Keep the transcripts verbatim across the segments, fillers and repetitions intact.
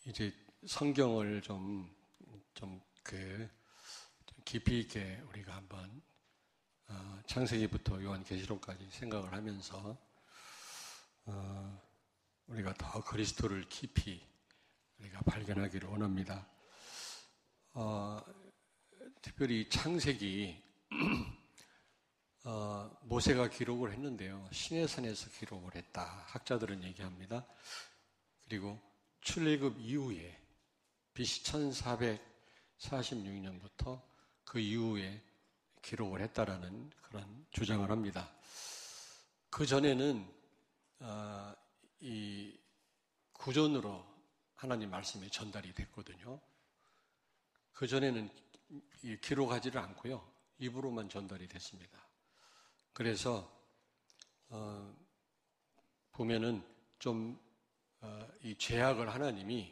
이제 성경을 좀, 좀 그, 깊이 있게 우리가 한번, 어, 창세기부터 요한계시록까지 생각을 하면서, 어, 우리가 더 그리스도를 깊이 우리가 발견하기를 원합니다. 어, 특별히 창세기, 어, 모세가 기록을 했는데요. 시내산에서 기록을 했다. 학자들은 얘기합니다. 그리고 출애굽 이후에 비씨 천사백사십육 년부터 그 이후에 기록을 했다라는 그런 주장을 합니다. 그 전에는 어, 이 구전으로 하나님 말씀이 전달이 됐거든요. 그 전에는 기록하지를 않고요. 입으로만 전달이 됐습니다. 그래서 어, 보면은 좀 어, 이 죄악을 하나님이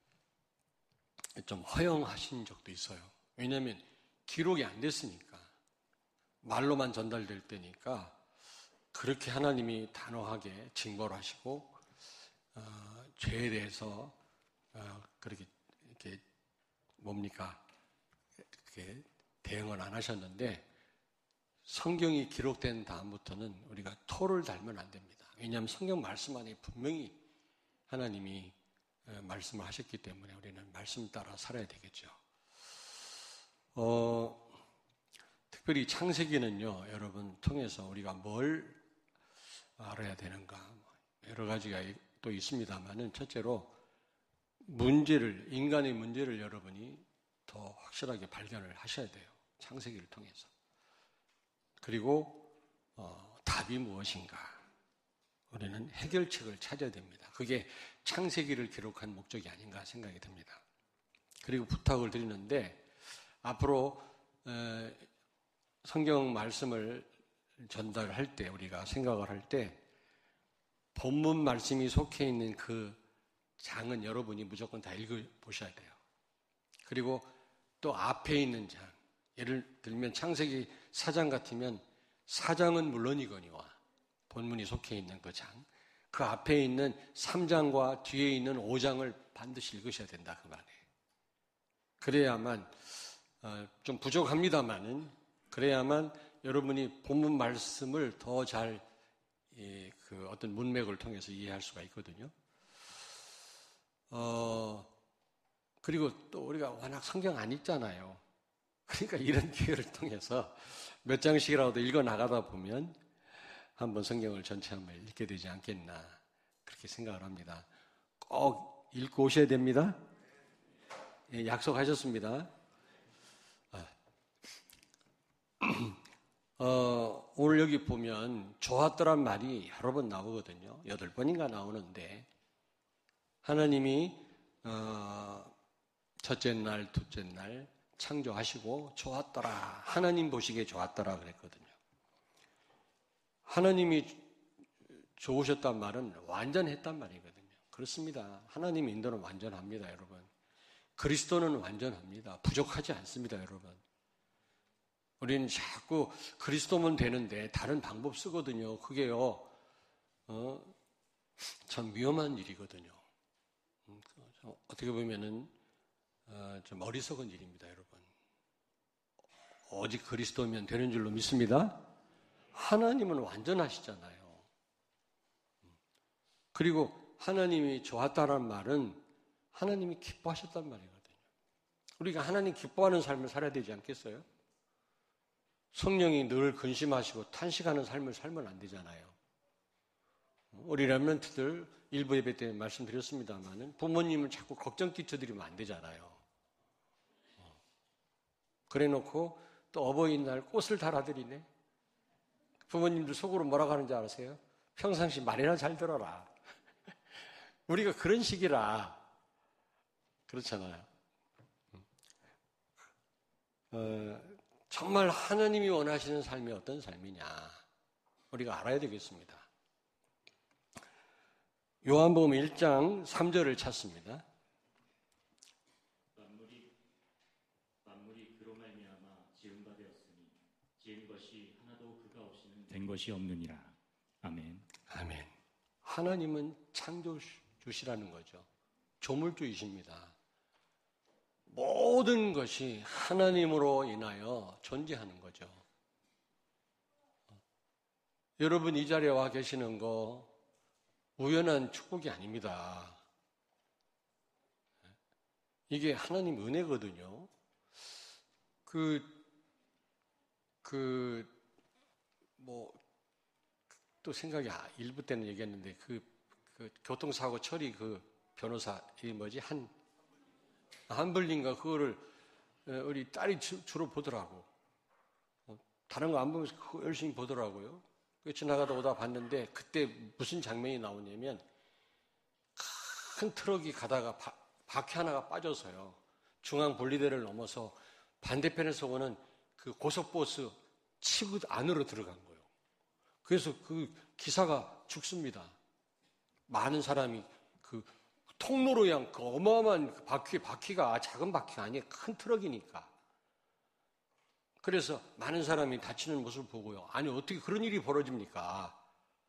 좀 허용하신 적도 있어요. 왜냐하면 기록이 안 됐으니까, 말로만 전달될 때니까 그렇게 하나님이 단호하게 징벌을 하시고 어, 죄에 대해서 어, 그렇게 이렇게 뭡니까 이렇게 대응을 안 하셨는데, 성경이 기록된 다음부터는 우리가 토를 달면 안 됩니다. 왜냐하면 성경 말씀 안에 분명히 하나님이 말씀을 하셨기 때문에 우리는 말씀 따라 살아야 되겠죠. 어, 특별히 창세기는요, 여러분 통해서 우리가 뭘 알아야 되는가, 여러 가지가 또 있습니다만은, 첫째로 문제를, 인간의 문제를 여러분이 더 확실하게 발견을 하셔야 돼요. 창세기를 통해서. 그리고 어, 답이 무엇인가, 우리는 해결책을 찾아야 됩니다. 그게 창세기를 기록한 목적이 아닌가 생각이 듭니다. 그리고 부탁을 드리는데, 앞으로 에, 성경 말씀을 전달할 때, 우리가 생각을 할 때 본문 말씀이 속해 있는 그 장은 여러분이 무조건 다 읽어보셔야 돼요. 그리고 또 앞에 있는 장, 예를 들면 창세기 사 장 같으면 사 장은 물론이거니와 본문이 속해 있는 그 장, 그 앞에 있는 삼 장과 뒤에 있는 오 장을 반드시 읽으셔야 된다, 그 말이에요. 그래야만, 어, 좀 부족합니다만은, 그래야만 여러분이 본문 말씀을 더 잘, 이, 그 어떤 문맥을 통해서 이해할 수가 있거든요. 어, 그리고 또 우리가 워낙 성경 안 읽잖아요. 그러니까 이런 기회를 통해서 몇 장씩이라도 읽어 나가다 보면 한번 성경을 전체 한번 읽게 되지 않겠나, 그렇게 생각을 합니다. 꼭 읽고 오셔야 됩니다. 예, 약속하셨습니다. 아. 어, 오늘 여기 보면 좋았더란 말이 여러 번 나오거든요. 여덟 번인가 나오는데, 하나님이 어, 첫째 날, 둘째 날 창조하시고 좋았더라, 하나님 보시기에 좋았더라 그랬거든요. 하나님이 좋으셨단 말은 완전했단 말이거든요. 그렇습니다. 하나님 인도는 완전합니다, 여러분. 그리스도는 완전합니다. 부족하지 않습니다, 여러분. 우리는 자꾸 그리스도면 되는데 다른 방법 쓰거든요. 그게요, 어, 참 위험한 일이거든요. 어떻게 보면은 어, 좀 어리석은 일입니다, 여러분. 오직 그리스도면 되는 줄로 믿습니다. 하나님은 완전하시잖아요. 그리고 하나님이 좋았다는 말은 하나님이 기뻐하셨단 말이거든요. 우리가 하나님 기뻐하는 삶을 살아야 되지 않겠어요? 성령이 늘 근심하시고 탄식하는 삶을 살면 안 되잖아요. 우리 렘넌트들 일부 예배 때 말씀드렸습니다만, 부모님을 자꾸 걱정 끼쳐드리면 안 되잖아요. 그래 놓고 또 어버이날 꽃을 달아드리네. 부모님들 속으로 뭐라고 하는지 아세요? 평상시 말이나 잘 들어라. 우리가 그런 식이라 그렇잖아요. 어, 정말 하나님이 원하시는 삶이 어떤 삶이냐, 우리가 알아야 되겠습니다. 요한복음 일 장 삼 절을 찾습니다. 만물이 만물이 그로 말미암아 지은 바 되었으니 지은 것이 하나도 그가 없이는 된 것이 없느니라. 아멘. 아멘. 하나님은 창조주시라는 거죠. 조물주이십니다. 모든 것이 하나님으로 인하여 존재하는 거죠. 여러분 이 자리에 와 계시는 거 우연한 축복이 아닙니다. 이게 하나님 은혜거든요. 그, 그, 뭐, 또 생각이, 아, 일부 때는 얘기했는데, 그, 그 교통사고 처리 그 변호사, 이 뭐지, 한, 한블린가 그거를 우리 딸이 주로 보더라고. 다른 거 안 보면서 그거 열심히 보더라고요. 지나가다 오다 봤는데, 그때 무슨 장면이 나오냐면, 큰 트럭이 가다가 바, 바퀴 하나가 빠져서요. 중앙 분리대를 넘어서 반대편에서 오는 그 고속버스 치고 안으로 들어간 거예요. 그래서 그 기사가 죽습니다. 많은 사람이 그 통로로 향 그 어마어마한 그 바퀴, 바퀴가 작은 바퀴가 아니에요. 큰 트럭이니까. 그래서 많은 사람이 다치는 모습을 보고요. 아니, 어떻게 그런 일이 벌어집니까?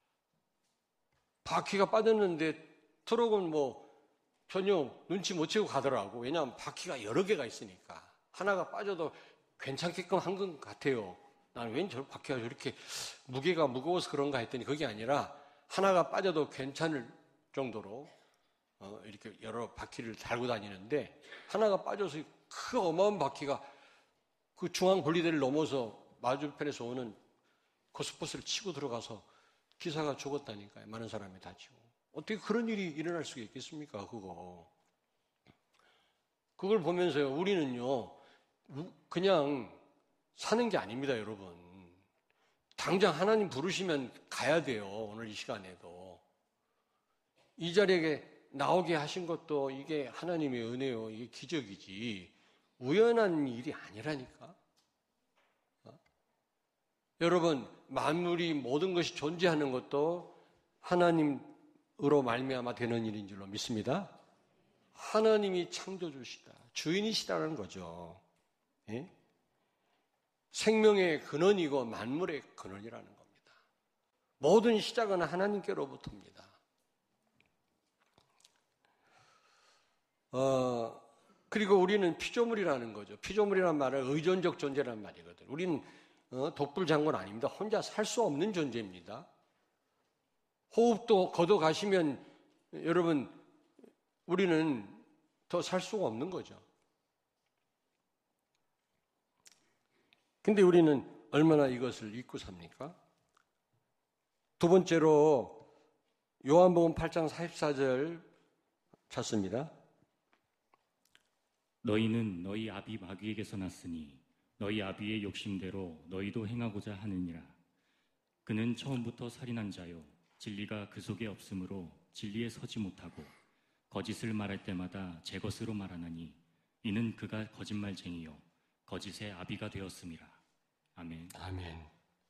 바퀴가 빠졌는데 트럭은 뭐 전혀 눈치 못 채고 가더라고. 왜냐하면 바퀴가 여러 개가 있으니까. 하나가 빠져도 괜찮게끔 한 것 같아요. 나는 왠 저 바퀴가 저렇게 무게가 무거워서 그런가 했더니 그게 아니라 하나가 빠져도 괜찮을 정도로 어, 이렇게 여러 바퀴를 달고 다니는데 하나가 빠져서 그 어마어마한 바퀴가 그 중앙 분리대를 넘어서 맞은편에서 오는 고속버스를 치고 들어가서 기사가 죽었다니까요. 많은 사람이 다치고. 어떻게 그런 일이 일어날 수가 있겠습니까? 그거. 그걸 보면서요. 우리는요. 그냥 사는 게 아닙니다. 여러분. 당장 하나님 부르시면 가야 돼요. 오늘 이 시간에도. 이 자리에 나오게 하신 것도 이게 하나님의 은혜요. 이게 기적이지. 우연한 일이 아니라니까. 어? 여러분, 만물이 모든 것이 존재하는 것도 하나님으로 말미암아 되는 일인 줄로 믿습니다. 하나님이 창조주시다. 주인이시다는 거죠. 예? 생명의 근원이고 만물의 근원이라는 겁니다. 모든 시작은 하나님께로부터입니다. 어, 그리고 우리는 피조물이라는 거죠. 피조물이라는 말은 의존적 존재라는 말이거든요. 우리는 어, 독불장군 아닙니다. 혼자 살 수 없는 존재입니다. 호흡도 걷어 가시면 여러분 우리는 더 살 수가 없는 거죠. 근데 우리는 얼마나 이것을 잊고 삽니까? 두 번째로 요한복음 팔 장 사십사 절 찾습니다. 너희는 너희 아비 마귀에게서 났으니 너희 아비의 욕심대로 너희도 행하고자 하느니라. 그는 처음부터 살인한 자요 진리가 그 속에 없으므로 진리에 서지 못하고 거짓을 말할 때마다 제 것으로 말하나니 이는 그가 거짓말쟁이요 거짓의 아비가 되었음이라. 아멘. 아멘.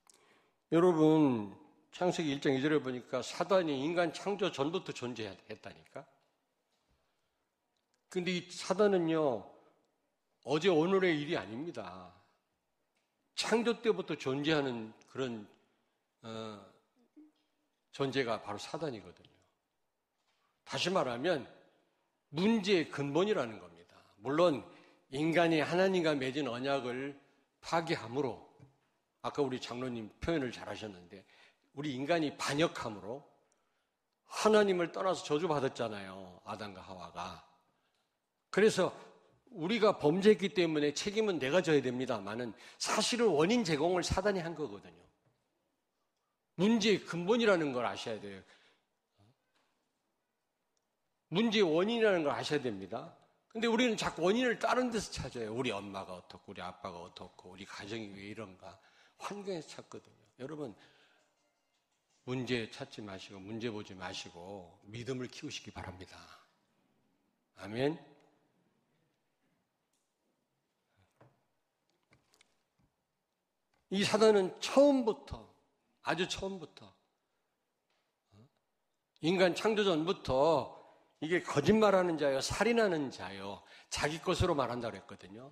여러분 창세기 일 장 이 절에 보니까 사단이 인간 창조 전부터 존재했다니까. 근데 이 사단은요 어제 오늘의 일이 아닙니다. 창조 때부터 존재하는 그런 어, 존재가 바로 사단이거든요. 다시 말하면 문제의 근본이라는 겁니다. 물론 인간이 하나님과 맺은 언약을 파기함으로 아까 우리 장로님 표현을 잘 하셨는데 우리 인간이 반역함으로 하나님을 떠나서 저주받았잖아요. 아담과 하와가. 그래서 우리가 범죄했기 때문에 책임은 내가 져야 됩니다만은 사실은 원인 제공을 사단이 한 거거든요. 문제의 근본이라는 걸 아셔야 돼요. 문제의 원인이라는 걸 아셔야 됩니다. 근데 우리는 자꾸 원인을 다른 데서 찾아요. 우리 엄마가 어떻고 우리 아빠가 어떻고 우리 가정이 왜 이런가 환경에서 찾거든요. 여러분 문제 찾지 마시고 문제 보지 마시고 믿음을 키우시기 바랍니다. 아멘. 이 사단은 처음부터 아주 처음부터 인간 창조 전부터 이게 거짓말하는 자요, 살인하는 자요, 자기 것으로 말한다고 했거든요.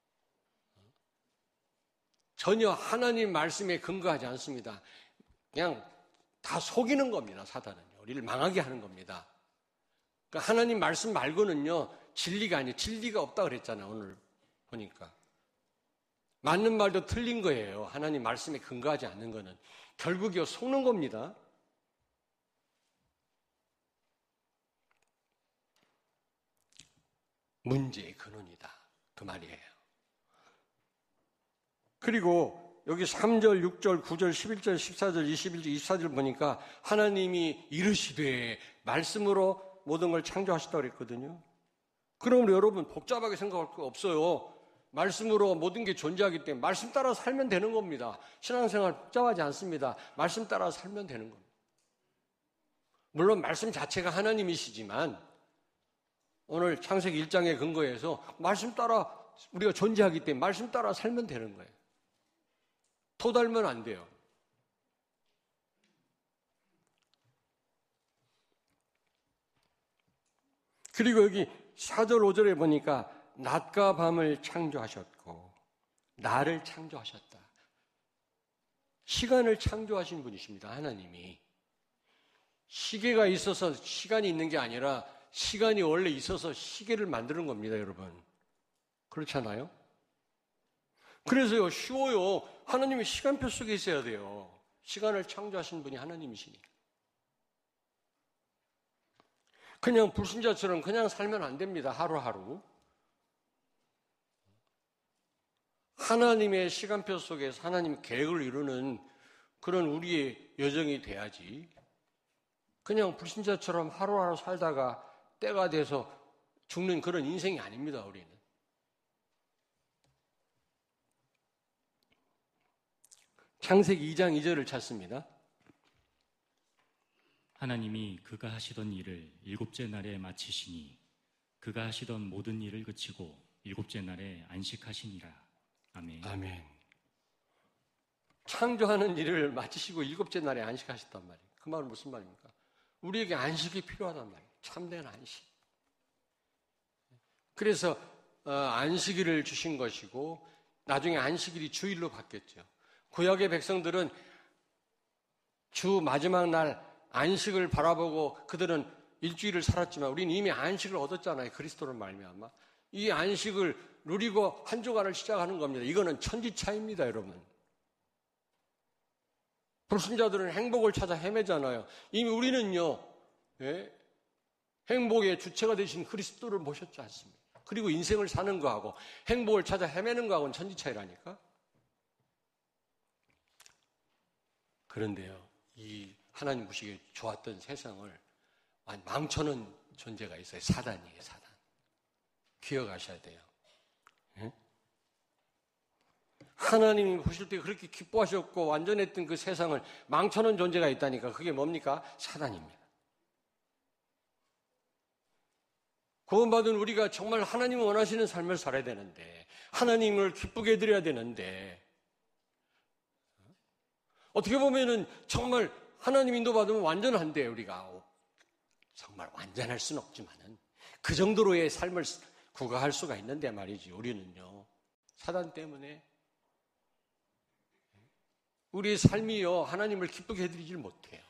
전혀 하나님 말씀에 근거하지 않습니다. 그냥 다 속이는 겁니다, 사단은요. 우리를 망하게 하는 겁니다. 그러니까 하나님 말씀 말고는요, 진리가 아니에요. 진리가 없다 그랬잖아요, 오늘 보니까. 맞는 말도 틀린 거예요. 하나님 말씀에 근거하지 않는 거는. 결국이요, 속는 겁니다. 문제의 근원이다. 그 말이에요. 그리고 여기 삼 절, 육 절, 구 절, 십일 절, 십사 절, 이십일 절, 이십사 절 보니까 하나님이 이르시되 말씀으로 모든 걸 창조하셨다고 그랬거든요. 그럼 여러분 복잡하게 생각할 거 없어요. 말씀으로 모든 게 존재하기 때문에 말씀 따라 살면 되는 겁니다. 신앙생활 복잡하지 않습니다. 말씀 따라 살면 되는 겁니다. 물론 말씀 자체가 하나님이시지만 오늘 창세기 일 장에 근거해서 말씀 따라 우리가 존재하기 때문에 말씀 따라 살면 되는 거예요. 토달면 안 돼요. 그리고 여기 사 절 오 절에 보니까 낮과 밤을 창조하셨고 나를 창조하셨다. 시간을 창조하신 분이십니다. 하나님이. 시계가 있어서 시간이 있는 게 아니라 시간이 원래 있어서 시계를 만드는 겁니다, 여러분. 그렇잖아요? 그래서요, 쉬워요. 하나님이 시간표 속에 있어야 돼요. 시간을 창조하신 분이 하나님이시니까. 그냥 불신자처럼 그냥 살면 안 됩니다, 하루하루. 하나님의 시간표 속에서 하나님 계획을 이루는 그런 우리의 여정이 돼야지. 그냥 불신자처럼 하루하루 살다가 때가 돼서 죽는 그런 인생이 아닙니다, 우리는. 창세기 이 장 이 절을 찾습니다. 하나님이 그가 하시던 일을 일곱째 날에 마치시니 그가 하시던 모든 일을 그치고 일곱째 날에 안식하시니라. 아멘. 아멘. 창조하는 일을 마치시고 일곱째 날에 안식하셨단 말이에요. 그 말은 무슨 말입니까? 우리에게 안식이 필요하단 말이에요. 참된 안식. 그래서 어, 안식일을 주신 것이고 나중에 안식일이 주일로 바뀌었죠. 구약의 백성들은 주 마지막 날 안식을 바라보고 그들은 일주일을 살았지만 우리는 이미 안식을 얻었잖아요. 그리스도를 말미암아. 이 안식을 누리고 한 주간을 시작하는 겁니다. 이거는 천지차이입니다, 여러분. 불신자들은 행복을 찾아 헤매잖아요. 이미 우리는요, 예? 행복의 주체가 되신 그리스도를 모셨지 않습니까? 그리고 인생을 사는 거하고 행복을 찾아 헤매는 거하고는 천지차이라니까. 그런데요, 이 하나님 보시기에 좋았던 세상을 망쳐놓은 존재가 있어요. 사단이에요, 사단. 기억하셔야 돼요. 예? 하나님이 보실 때 그렇게 기뻐하셨고 완전했던 그 세상을 망쳐놓은 존재가 있다니까. 그게 뭡니까? 사단입니다. 구원받은 우리가 정말 하나님이 원하시는 삶을 살아야 되는데, 하나님을 기쁘게 해드려야 되는데, 어떻게 보면은 정말 하나님 인도받으면 완전한데, 우리가 정말 완전할 수는 없지만은 그 정도로의 삶을 구가할 수가 있는데 말이지. 우리는요, 사단 때문에 우리의 삶이요, 하나님을 기쁘게 해드리질 못해요.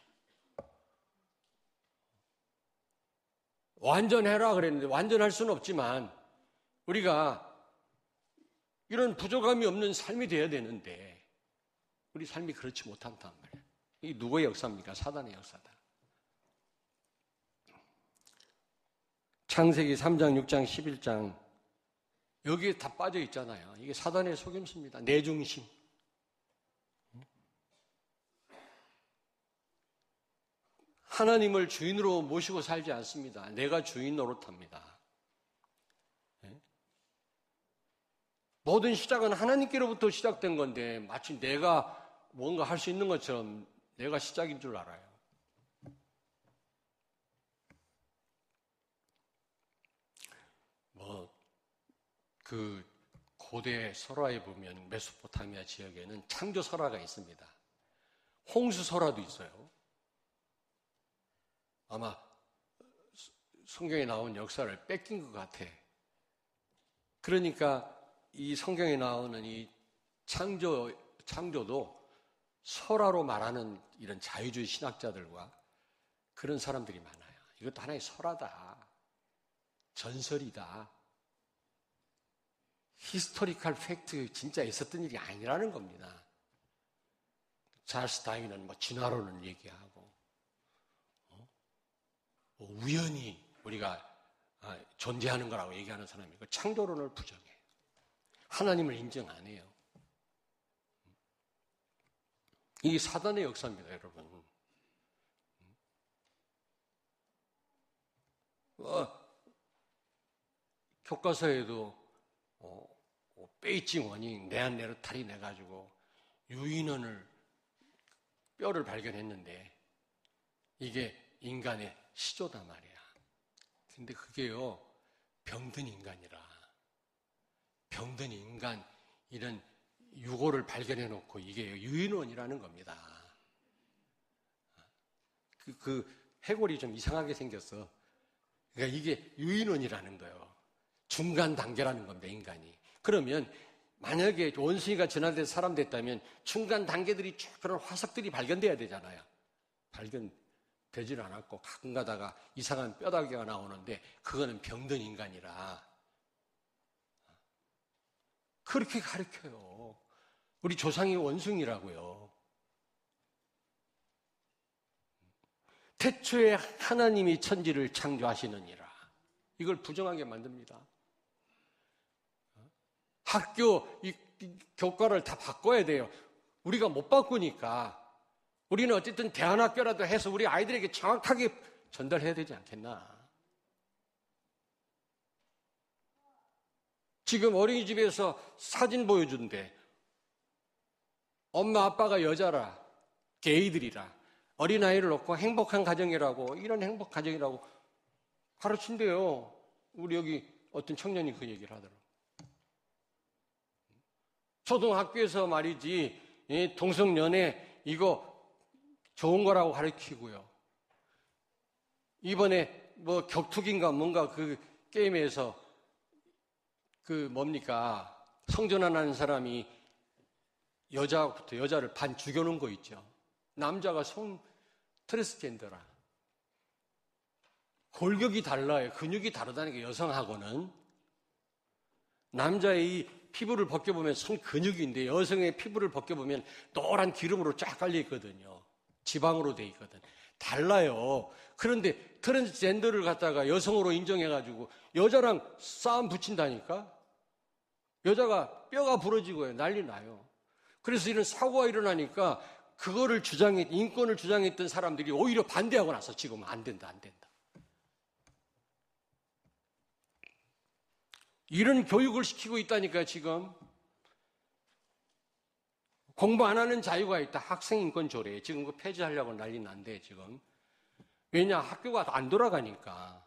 완전해라 그랬는데 완전할 수는 없지만 우리가 이런 부족함이 없는 삶이 돼야 되는데 우리 삶이 그렇지 못한단 말이에요. 이게 누구의 역사입니까? 사단의 역사다. 창세기 삼 장, 육 장, 십일 장 여기에 다 빠져 있잖아요. 이게 사단의 속임수입니다. 내 중심. 하나님을 주인으로 모시고 살지 않습니다. 내가 주인 노릇합니다. 네? 모든 시작은 하나님께로부터 시작된 건데 마치 내가 뭔가 할 수 있는 것처럼 내가 시작인 줄 알아요. 뭐 그 고대 설화에 보면 메소포타미아 지역에는 창조 설화가 있습니다. 홍수 설화도 있어요. 아마 성경에 나온 역사를 뺏긴 것 같아. 그러니까 이 성경에 나오는 이 창조, 창조도 설화로 말하는 이런 자유주의 신학자들과 그런 사람들이 많아요. 이것도 하나의 설화다. 전설이다. 히스토리컬 팩트 진짜 있었던 일이 아니라는 겁니다. 찰스 다윈은 뭐 진화론을 얘기하고 어? 뭐 우연히 우리가 아, 존재하는 거라고 얘기하는 사람이고 창조론을 부정해요. 하나님을 인정 안 해요. 이게 사단의 역사입니다, 여러분. 어, 교과서에도 어, 베이징 원인, 네안데르탈이 내가지고 유인원을 뼈를 발견했는데 이게 인간의 시조다 말이야. 근데 그게요, 병든 인간이라. 병든 인간, 이런 유고를 발견해놓고 이게 유인원이라는 겁니다. 그, 그 해골이 좀 이상하게 생겼어. 그러니까 이게 유인원이라는 거예요. 중간 단계라는 겁니다, 인간이. 그러면 만약에 원숭이가 진화돼서 사람 됐다면 중간 단계들이 쭉 그런 화석들이 발견돼야 되잖아요. 발견되질 않았고 가끔 가다가 이상한 뼈다귀가 나오는데 그거는 병든 인간이라 그렇게 가르쳐요. 우리 조상이 원숭이라고요. 태초에 하나님이 천지를 창조하시느니라. 이걸 부정하게 만듭니다. 학교 이, 이 교과를 다 바꿔야 돼요. 우리가 못 바꾸니까 우리는 어쨌든 대안학교라도 해서 우리 아이들에게 정확하게 전달해야 되지 않겠나. 지금 어린이집에서 사진 보여준대. 엄마 아빠가 여자라, 게이들이라, 어린아이를 놓고 행복한 가정이라고, 이런 행복 가정이라고 가르친대요. 우리 여기 어떤 청년이 그 얘기를 하더라고요. 초등학교에서 말이지, 동성연애 이거 좋은 거라고 가르치고요. 이번에 뭐 격투기인가 뭔가 그 게임에서 그 뭡니까? 성전환하는 사람이 여자부터 여자를 반 죽여놓은 거 있죠. 남자가 성 트랜스젠더라. 골격이 달라요. 근육이 다르다니까 여성하고는. 남자의 이 피부를 벗겨보면 성 근육인데 여성의 피부를 벗겨보면 노란 기름으로 쫙 깔려있거든요. 지방으로 돼 있거든. 달라요. 그런데 트랜스젠더를 갖다가 여성으로 인정해가지고 여자랑 싸움 붙인다니까? 여자가 뼈가 부러지고요. 난리 나요. 그래서 이런 사고가 일어나니까 그거를 주장했, 인권을 주장했던 사람들이 오히려 반대하고 나서 지금 안 된다, 안 된다. 이런 교육을 시키고 있다니까요, 지금. 공부 안 하는 자유가 있다. 학생인권 조례. 지금 그거 폐지하려고 난리 난데, 지금. 왜냐, 학교가 안 돌아가니까.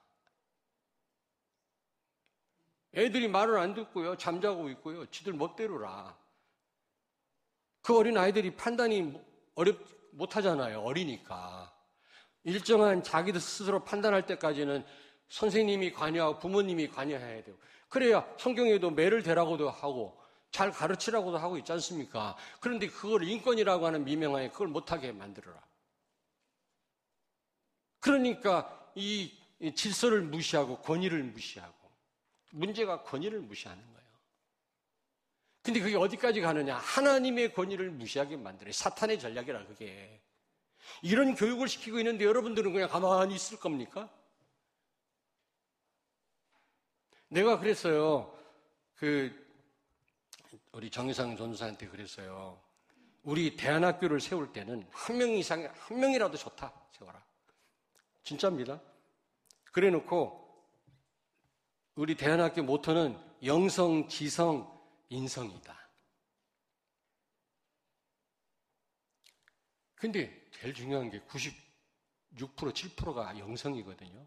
애들이 말을 안 듣고요. 잠자고 있고요. 지들 멋대로라. 그 어린 아이들이 판단이 어렵, 못 하잖아요. 어리니까. 일정한 자기들 스스로 판단할 때까지는 선생님이 관여하고 부모님이 관여해야 돼요. 그래야 성경에도 매를 대라고도 하고 잘 가르치라고도 하고 있지 않습니까? 그런데 그걸 인권이라고 하는 미명하에 그걸 못하게 만들어라. 그러니까 이 질서를 무시하고 권위를 무시하고 문제가 권위를 무시하는 거예요. 근데 그게 어디까지 가느냐? 하나님의 권위를 무시하게 만들어요. 사탄의 전략이라 그게. 이런 교육을 시키고 있는데 여러분들은 그냥 가만히 있을 겁니까? 내가 그랬어요. 그 우리 정의상 전도사한테 그랬어요. 우리 대안학교를 세울 때는 한 명 이상, 한 명이라도 좋다. 세워라. 진짜입니다. 그래 놓고 우리 대안학교 모토는 영성, 지성, 인성이다. 근데 제일 중요한 게 구십육 퍼센트, 칠 퍼센트가 영성이거든요.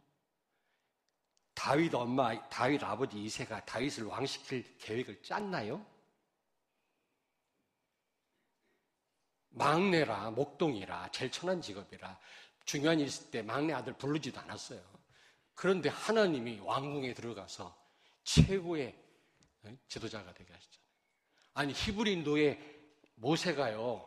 다윗 엄마, 다윗 아버지 이새가 다윗을 왕시킬 계획을 짰나요? 막내라, 목동이라, 제일 천한 직업이라 중요한 일 있을 때 막내 아들 부르지도 않았어요. 그런데 하나님이 왕궁에 들어가서 최고의 지도자가 되게 하셨잖아요. 아니 히브리인도의 모세가요.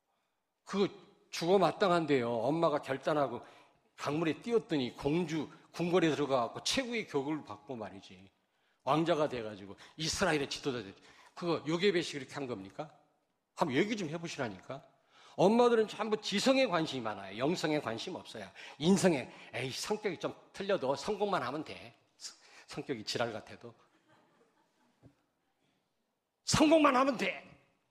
그거 죽어 마땅한데요. 엄마가 결단하고 강물에 뛰었더니 공주 궁궐에 들어가고 최고의 교육을 받고 말이지. 왕자가 돼가지고 이스라엘의 지도자 돼. 그거 요게벳이 그렇게 한 겁니까? 한번 얘기 좀 해보시라니까. 엄마들은 전부 지성에 관심이 많아요. 영성에 관심 없어요. 인성에 에이 성격이 좀 틀려도 성공만 하면 돼. 성격이 지랄 같아도 성공만 하면 돼.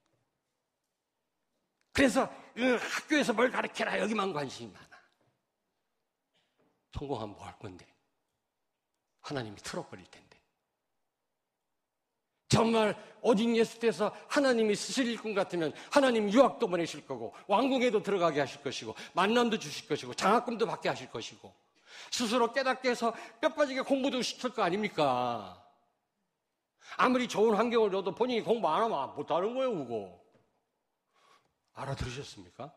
그래서 응, 학교에서 뭘 가르쳐라 여기만 관심이 많아. 성공하면 뭐 할 건데? 하나님이 틀어버릴 텐데. 정말 오직 예수 때서 하나님이 쓰실 일꾼 같으면 하나님 유학도 보내실 거고 왕궁에도 들어가게 하실 것이고 만남도 주실 것이고 장학금도 받게 하실 것이고 스스로 깨닫게 해서 뼈 빠지게 공부도 시킬 거 아닙니까? 아무리 좋은 환경을 줘도 본인이 공부 안 하면 못하는 거예요, 그거. 알아들으셨습니까?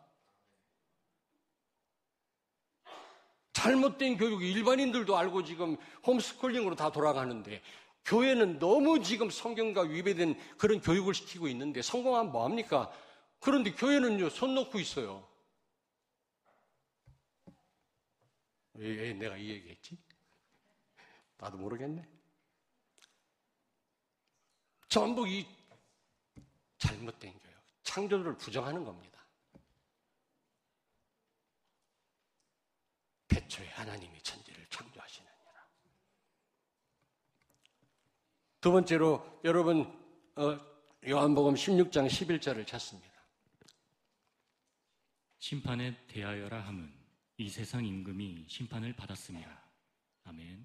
잘못된 교육이 일반인들도 알고 지금 홈스쿨링으로 다 돌아가는데 교회는 너무 지금 성경과 위배된 그런 교육을 시키고 있는데 성공하면 뭐합니까? 그런데 교회는요, 손 놓고 있어요. 왜, 왜 내가 이 얘기했지? 나도 모르겠네. 전부 이 잘못된 교육, 창조주를 부정하는 겁니다. 태초에 하나님이 천지를 창조하시느니라. 두 번째로 여러분 어, 요한복음 십육 장 십일 절을 찾습니다. 심판에 대하여라 함은 이 세상 임금이 심판을 받았습니다. 아멘.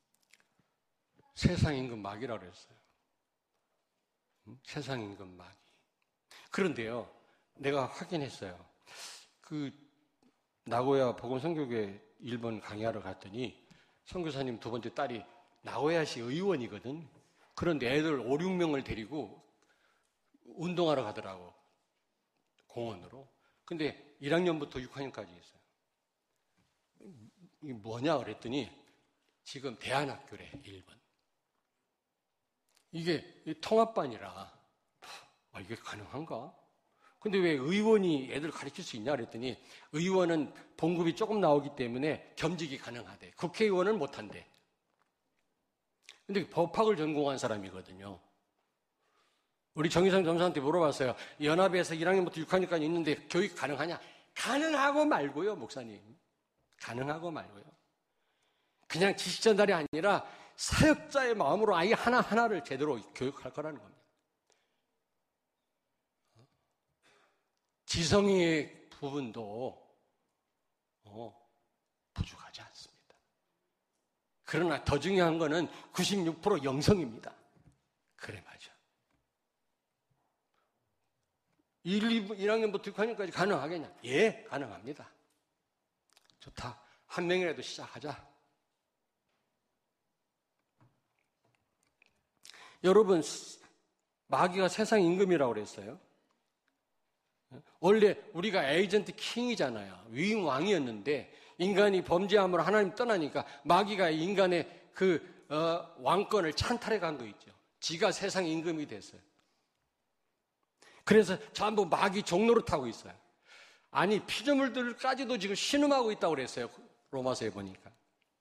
세상 임금 마귀라고 했어요. 응? 세상 임금 마귀. 그런데요, 내가 확인했어요. 그 나고야 복음 선교회 일본 강의하러 갔더니 선교사님 두 번째 딸이 나고야시 의원이거든. 그런데 애들 오, 육 명을 데리고 운동하러 가더라고. 공원으로. 근데 일 학년부터 육 학년까지 있어요. 이게 뭐냐 그랬더니 지금 대안학교래, 일본. 이게 통합반이라 아, 이게 가능한가? 근데 왜 의원이 애들 가르칠 수 있냐 그랬더니 의원은 봉급이 조금 나오기 때문에 겸직이 가능하대. 국회의원은 못한대. 근데 법학을 전공한 사람이거든요. 우리 정희상 전사한테 물어봤어요. 연합에서 일 학년부터 육 학년까지 있는데 교육 가능하냐? 가능하고 말고요, 목사님. 가능하고 말고요. 그냥 지식 전달이 아니라 사역자의 마음으로 아이 하나하나를 제대로 교육할 거라는 겁니다. 지성의 부분도 어, 부족하지 않습니다. 그러나 더 중요한 거는 구십육 퍼센트 영성입니다. 그래, 맞아. 일 학년부터 육 학년까지 가능하겠냐? 예, 가능합니다. 좋다. 한 명이라도 시작하자. 여러분, 마귀가 세상 임금이라고 그랬어요. 원래 우리가 에이전트 킹이잖아요. 위임 왕이었는데 인간이 범죄함으로 하나님 떠나니까 마귀가 인간의 그 어, 왕권을 찬탈해 간 거 있죠. 지가 세상 임금이 됐어요. 그래서 전부 마귀 종노릇하고 있어요. 아니 피조물들까지도 지금 신음하고 있다고 그랬어요. 로마서에 보니까.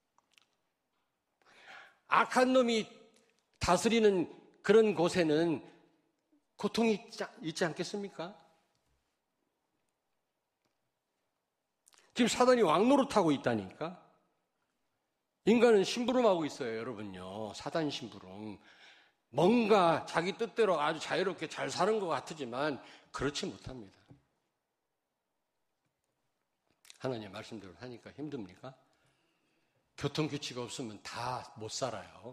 악한 놈이 다스리는 그런 곳에는 고통이 있지, 있지 않겠습니까? 지금 사단이 왕노릇하고 있다니까. 인간은 심부름하고 있어요, 여러분요. 사단 심부름. 뭔가 자기 뜻대로 아주 자유롭게 잘 사는 것 같지만 그렇지 못합니다. 하나님 말씀대로 하니까 힘듭니까? 교통규칙 없으면 다 못 살아요.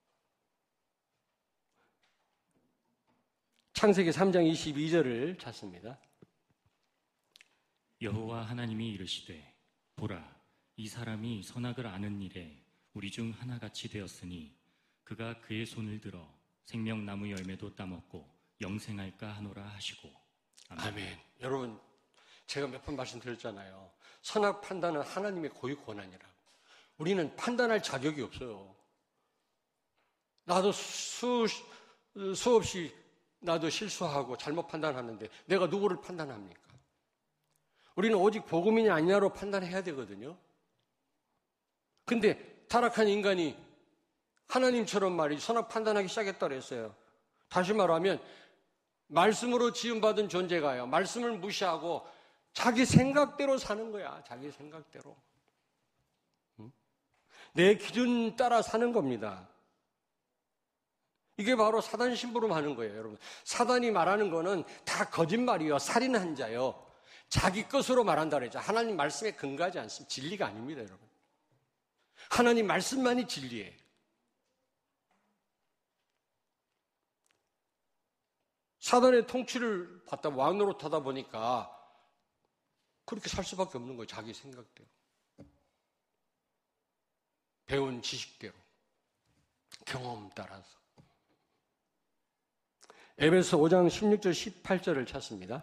창세기 삼 장 이십이 절을 찾습니다. 여호와 하나님이 이르시되 보라 이 사람이 선악을 아는 일에 우리 중 하나같이 되었으니 그가 그의 손을 들어 생명나무 열매도 따먹고 영생할까 하노라 하시고. 아멘. 아멘. 여러분 제가 몇 번 말씀드렸잖아요. 선악 판단은 하나님의 고유 권한이라고. 우리는 판단할 자격이 없어요. 나도 수, 수없이 나도 실수하고 잘못 판단하는데 내가 누구를 판단합니까? 우리는 오직 복음이냐 아니냐로 판단해야 되거든요. 근데 타락한 인간이 하나님처럼 말이 선악 판단하기 시작했다 그랬어요. 다시 말하면 말씀으로 지음받은 존재가요, 말씀을 무시하고 자기 생각대로 사는 거야. 자기 생각대로. 내 기준 따라 사는 겁니다. 이게 바로 사단 심부름 하는 거예요, 여러분. 사단이 말하는 거는 다 거짓말이요, 살인한 자요, 자기 것으로 말한다 그랬죠. 하나님 말씀에 근거하지 않습니다. 진리가 아닙니다, 여러분. 하나님 말씀만이 진리예요. 사단의 통치를 받다 왕 노릇하다 보니까 그렇게 살 수밖에 없는 거예요. 자기 생각대로, 배운 지식대로, 경험 따라서. 에베소 오 장 십육 절 십팔 절을 찾습니다.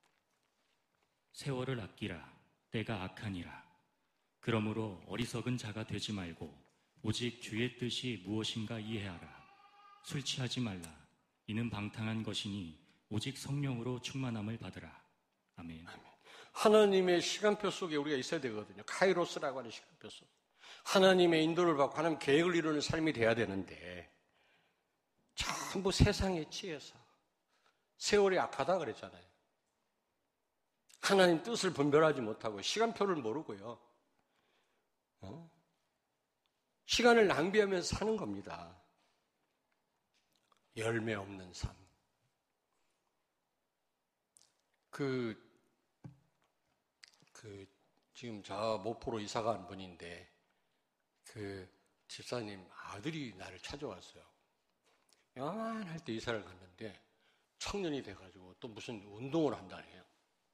세월을 아끼라. 때가 악하니라. 그러므로 어리석은 자가 되지 말고 오직 주의 뜻이 무엇인가 이해하라. 술 취하지 말라. 이는 방탕한 것이니 오직 성령으로 충만함을 받으라. 아멘. 아멘. 하나님의 시간표 속에 우리가 있어야 되거든요. 카이로스라고 하는 시간표 속. 하나님의 인도를 받고 하나님 계획을 이루는 삶이 돼야 되는데 전부 세상에 취해서 세월이 악하다 그랬잖아요. 하나님 뜻을 분별하지 못하고 시간표를 모르고요, 어? 시간을 낭비하면서 사는 겁니다. 열매 없는 삶. 그, 그, 지금 저 모포로 이사 간 분인데, 그 집사님 아들이 나를 찾아왔어요. 요만할 때 이사를 갔는데, 청년이 돼가지고 또 무슨 운동을 한다네요.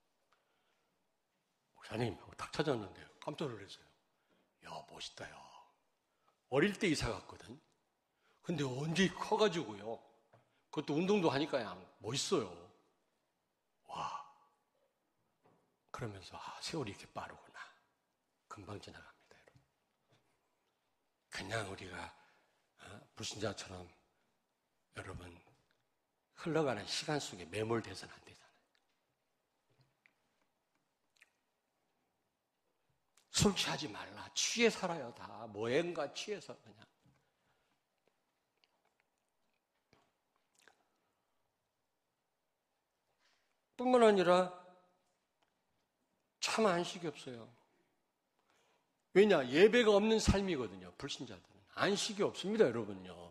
목사님 하고 딱 찾았는데 깜짝 놀랐어요. 야, 멋있다, 야. 어릴 때 이사 갔거든. 근데 언제 커가지고요, 그것도 운동도 하니까 그냥 멋있어요. 와. 그러면서 아, 세월이 이렇게 빠르구나. 금방 지나갑니다, 여러분. 그냥 우리가 어, 불신자처럼 여러분 흘러가는 시간 속에 매몰돼서는 안 되잖아요. 술 취하지 말라. 취해 살아요, 다. 뭐행가 취해서 그냥. 뿐만 아니라 참 안식이 없어요. 왜냐? 예배가 없는 삶이거든요. 불신자들은. 안식이 없습니다, 여러분요.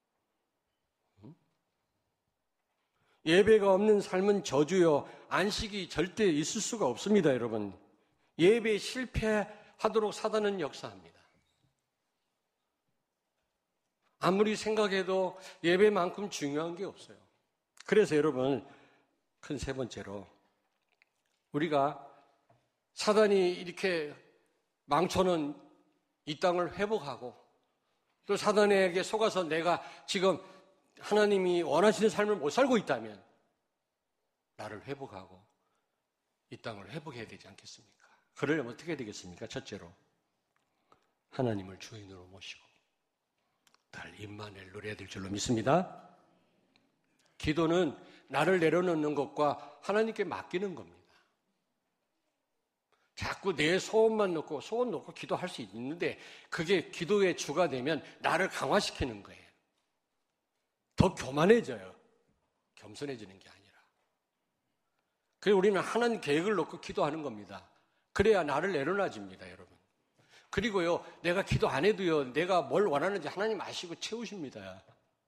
예배가 없는 삶은 저주요, 안식이 절대 있을 수가 없습니다, 여러분. 예배에 실패하도록 사단은 역사합니다. 아무리 생각해도 예배만큼 중요한 게 없어요. 그래서 여러분, 큰 세 번째로 우리가 사단이 이렇게 망쳐놓은 이 땅을 회복하고 또 사단에게 속아서 내가 지금 하나님이 원하시는 삶을 못 살고 있다면 나를 회복하고 이 땅을 회복해야 되지 않겠습니까? 그러려면 어떻게 해야 되겠습니까? 첫째로 하나님을 주인으로 모시고 달 임마누엘 누려야 될 줄로 믿습니다. 기도는 나를 내려놓는 것과 하나님께 맡기는 겁니다. 자꾸 내 소원만 놓고 소원 놓고 기도할 수 있는데 그게 기도의 주가 되면 나를 강화시키는 거예요. 더 교만해져요. 겸손해지는 게 아니라. 그래서 우리는 하나님 계획을 놓고 기도하는 겁니다. 그래야 나를 내려놔집니다, 여러분. 그리고요, 내가 기도 안 해도요, 내가 뭘 원하는지 하나님 아시고 채우십니다.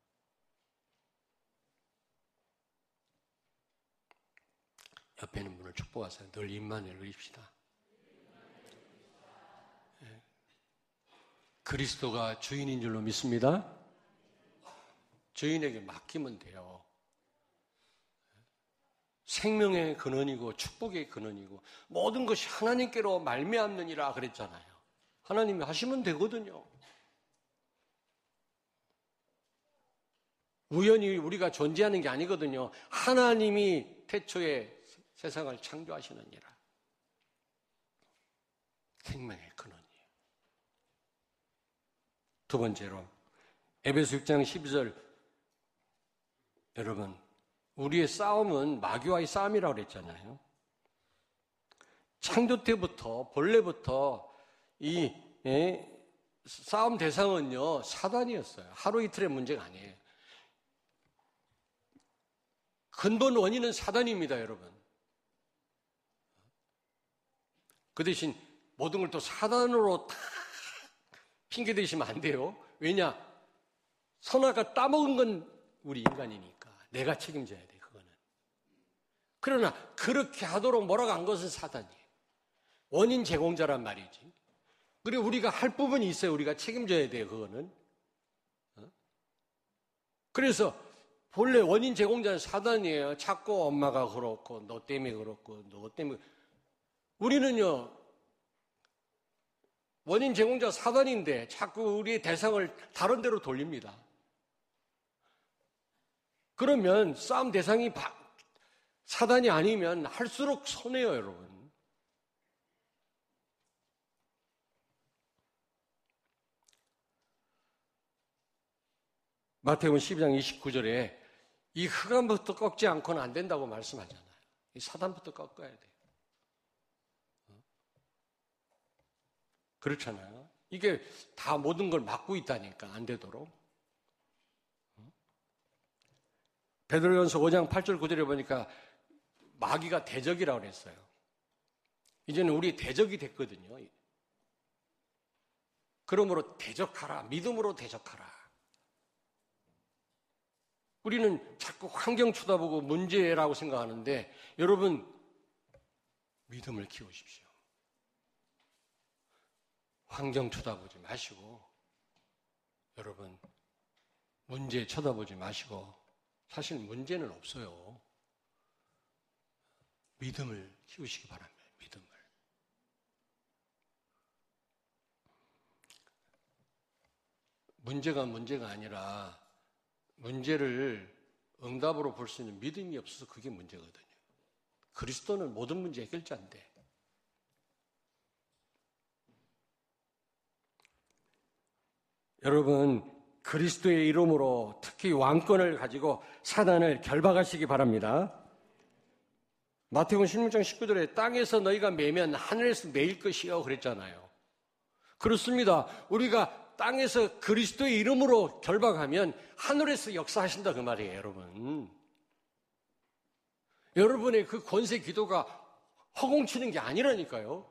옆에 있는 분을 축복하세요. 늘 임마누엘 누립시다. 네. 그리스도가 주인인 줄로 믿습니다. 주인에게 맡기면 돼요. 생명의 근원이고 축복의 근원이고 모든 것이 하나님께로 말미암느니라 그랬잖아요. 하나님이 하시면 되거든요. 우연히 우리가 존재하는 게 아니거든요. 하나님이 태초에 세상을 창조하시느니라. 생명의 근원이에요. 두 번째로 에베소 육 장 십이 절, 여러분, 우리의 싸움은 마귀와의 싸움이라고 그랬잖아요. 창조 때부터, 본래부터 이 예, 싸움 대상은요, 사단이었어요. 하루 이틀의 문제가 아니에요. 근본 원인은 사단입니다, 여러분. 그 대신 모든 걸 또 사단으로 다 핑계 대시면 안 돼요. 왜냐? 선악과 따먹은 건 우리 인간이니까 내가 책임져야 돼, 그거는. 그러나 그렇게 하도록 몰아간 것은 사단이에요. 원인 제공자란 말이지. 그리고 우리가 할 부분이 있어요. 우리가 책임져야 돼요, 그거는. 어? 그래서 본래 원인 제공자는 사단이에요. 자꾸 엄마가 그렇고 너 때문에 그렇고 너 때문에. 우리는요, 원인 제공자 사단인데 자꾸 우리의 대상을 다른 데로 돌립니다. 그러면 싸움 대상이 사단이 아니면 할수록 손해요, 여러분. 마태복음 십이 장 이십구 절에 이 흑암부터 꺾지 않고는 안 된다고 말씀하잖아요. 이 사단부터 꺾어야 돼요. 그렇잖아요. 이게 다 모든 걸 막고 있다니까, 안 되도록. 베드로전서 오 장 팔 절 구 절에 보니까 마귀가 대적이라고 그랬어요. 이제는 우리 대적이 됐거든요. 그러므로 대적하라. 믿음으로 대적하라. 우리는 자꾸 환경 쳐다보고 문제라고 생각하는데, 여러분, 믿음을 키우십시오. 환경 쳐다보지 마시고, 여러분, 문제 쳐다보지 마시고, 사실 문제는 없어요. 믿음을 키우시기 바랍니다. 믿음을. 문제가 문제가 아니라 문제를 응답으로 볼 수 있는 믿음이 없어서 그게 문제거든요. 그리스도는 모든 문제 해결자인데. 여러분, 그리스도의 이름으로 특히 왕권을 가지고 사단을 결박하시기 바랍니다. 마태복음 십육 장 십구 절에 땅에서 너희가 매면 하늘에서 매일 것이요 그랬잖아요. 그렇습니다. 우리가 땅에서 그리스도의 이름으로 결박하면 하늘에서 역사하신다 그 말이에요, 여러분. 여러분의 그 권세 기도가 허공치는 게 아니라니까요.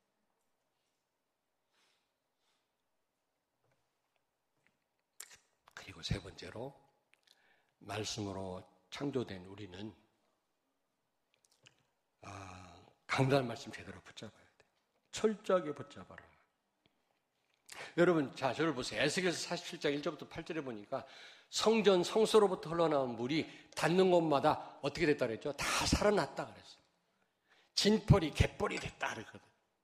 그리고 세 번째로, 말씀으로 창조된 우리는 아, 강단 말씀 제대로 붙잡아야 돼. 철저하게 붙잡아라. 여러분, 자, 저를 보세요. 에스겔서 사십칠 장 일 절부터 팔 절에 보니까 성전, 성소로부터 흘러나온 물이 닿는 곳마다 어떻게 됐다 그랬죠? 다 살아났다 그랬어요. 진펄이 갯벌이 됐다 그랬거든.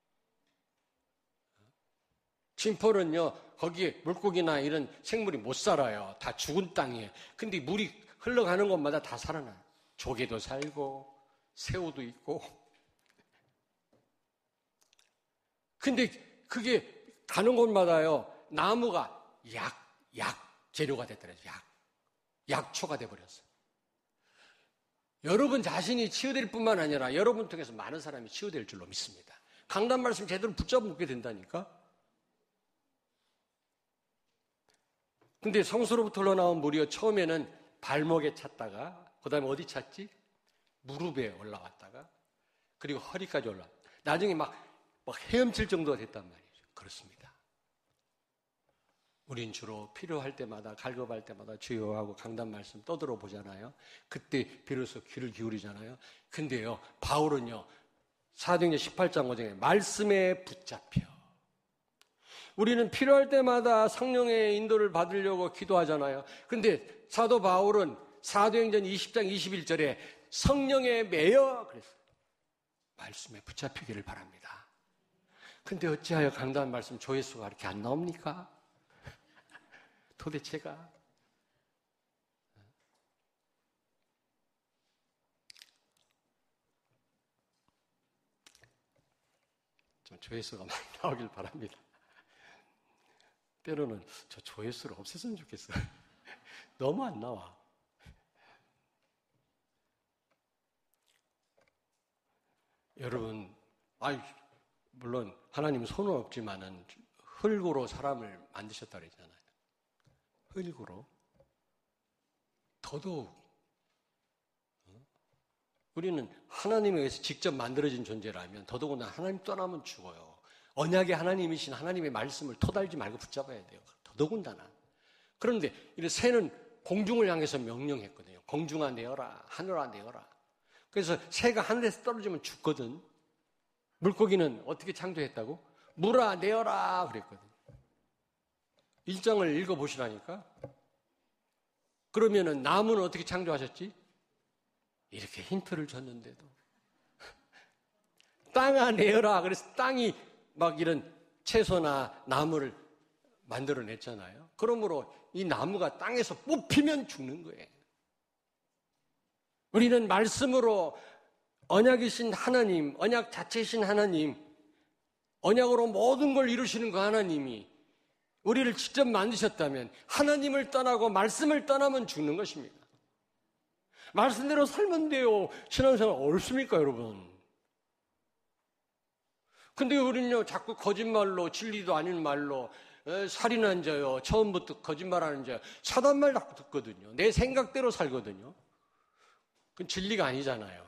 진펄은요, 거기에 물고기나 이런 생물이 못 살아요. 다 죽은 땅이에요. 근데 물이 흘러가는 곳마다 다 살아나요. 조개도 살고, 새우도 있고. 근데 그게 가는 곳마다요, 나무가 약, 약 재료가 됐더래요. 약. 약초가 돼버렸어요. 여러분 자신이 치유될 뿐만 아니라 여러분 통해서 많은 사람이 치유될 줄로 믿습니다. 강단 말씀 제대로 붙잡게 된다니까? 근데 성소로부터 흘러나온 물이요, 처음에는 발목에 찼다가, 그 다음에 어디 찼지? 무릎에 올라왔다가, 그리고 허리까지 올라왔다. 나중에 막, 막 헤엄칠 정도가 됐단 말이죠. 그렇습니다. 우린 주로 필요할 때마다, 갈급할 때마다 주여하고 강단 말씀 떠들어 보잖아요. 그때 비로소 귀를 기울이잖아요. 근데요, 바울은요, 사도행전 십팔 장 오 절에 말씀에 붙잡혀. 우리는 필요할 때마다 성령의 인도를 받으려고 기도하잖아요. 근데 사도 바울은 사도행전 이십 장 이십일 절에 성령에 매여 그랬어요. 말씀에 붙잡히기를 바랍니다. 근데 어찌하여 강단 말씀 조회수가 이렇게 안 나옵니까? 도대체가. 좀 조회수가 많이 나오길 바랍니다. 때로는 저 조회수를 없앴으면 좋겠어요. 너무 안 나와. 여러분, 아이, 물론 하나님은 손은 없지만은 흙으로 사람을 만드셨다 그랬잖아요. 흙으로. 더더욱 우리는 하나님에 의해서 직접 만들어진 존재라면 더더군다나 하나님 떠나면 죽어요. 언약의 하나님이신 하나님의 말씀을 토달지 말고 붙잡아야 돼요. 더더군다나. 그런데 이 새는 공중을 향해서 명령했거든요. 공중아 내어라, 하늘아 내어라. 그래서 새가 하늘에서 떨어지면 죽거든. 물고기는 어떻게 창조했다고? 물아 내어라 그랬거든요. 일 장을 읽어보시라니까. 그러면은 나무는 어떻게 창조하셨지? 이렇게 힌트를 줬는데도 땅아 내어라. 그래서 땅이 막 이런 채소나 나무를 만들어냈잖아요. 그러므로 이 나무가 땅에서 뽑히면 죽는 거예요. 우리는 말씀으로 언약이신 하나님, 언약 자체이신 하나님, 언약으로 모든 걸 이루시는 그 하나님이 우리를 직접 만드셨다면 하나님을 떠나고 말씀을 떠나면 죽는 것입니다. 말씀대로 살면 돼요. 신앙생활 어렵습니까, 여러분? 근데 우리는요, 자꾸 거짓말로, 진리도 아닌 말로, 에, 살인한 자요, 처음부터 거짓말하는 자요, 사단말 자꾸 듣거든요. 내 생각대로 살거든요. 그건 진리가 아니잖아요.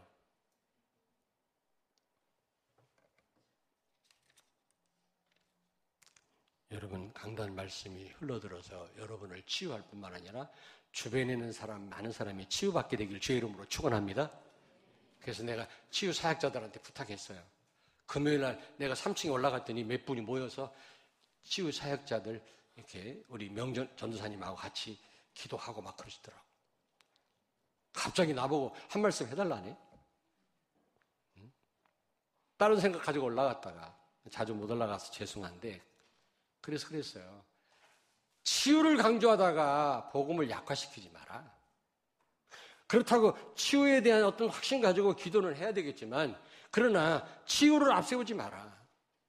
여러분, 강단 말씀이 흘러들어서 여러분을 치유할 뿐만 아니라 주변에 있는 사람, 많은 사람이 치유받게 되길 주의 이름으로 축원합니다. 그래서 내가 치유 사역자들한테 부탁했어요. 금요일 날 내가 삼 층에 올라갔더니 몇 분이 모여서 치유 사역자들 이렇게 우리 명전 전도사님하고 같이 기도하고 막 그러시더라고. 갑자기 나보고 한 말씀 해달라네. 응? 다른 생각 가지고 올라갔다가 자주 못 올라가서 죄송한데 그래서 그랬어요. 치유를 강조하다가 복음을 약화시키지 마라. 그렇다고 치유에 대한 어떤 확신 가지고 기도는 해야 되겠지만 그러나 치유를 앞세우지 마라.